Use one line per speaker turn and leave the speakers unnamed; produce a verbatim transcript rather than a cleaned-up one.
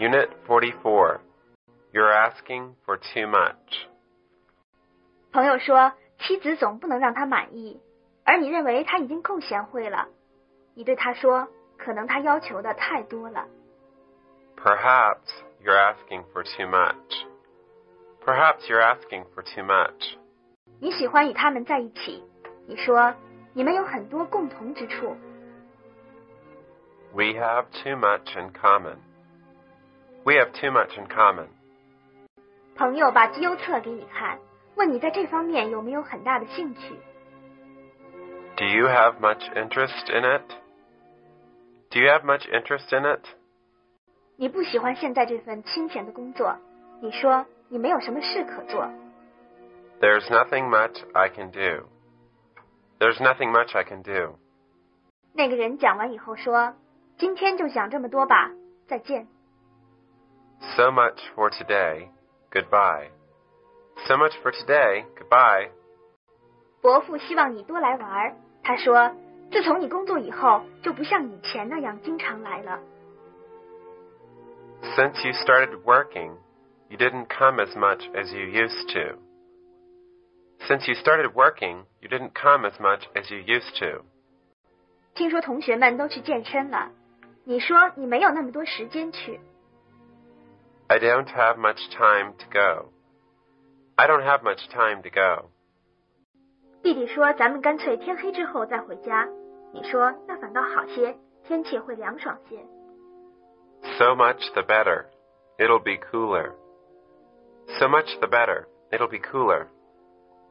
Unit forty-four. You're asking for too much.
朋友说，妻子总不能让他满意，而你认为他已经够贤惠了。你对他说，可能他要求的太多了。
Perhaps you're asking for too much. Perhaps you're asking for too much.
你喜欢与他们在一起，你说，你们有很多共同之处。
We have too much in common. We have too much in common.
朋友把绩优册给你看，问你在这方面有没有很大的兴趣。
Do you have much interest in it? Do you have much interest in it?
你不喜欢现在这份清闲的工作，你说你没有什么事可做。
There's nothing much I can do. There's nothing much I can do.
那个人讲完以后说，今天就讲这么多吧，再见。
So much for today. Goodbye. So much for today. Goodbye.
伯父希望你多来玩，他说，自从你工作以后，就不像以前那样经常来了。
Since you started working, you didn't come as much as you used to. Since you started working, you didn't come as much as you used to.
听说同学们都去健身了，你说你没有那么多时间去。
I don't have much time to go. I don't have much time to go.
弟弟说咱们干脆天黑之后再回家，你说那反倒好些，天气会凉爽些。
So much the better. It'll be cooler. So much the better. It'll be cooler.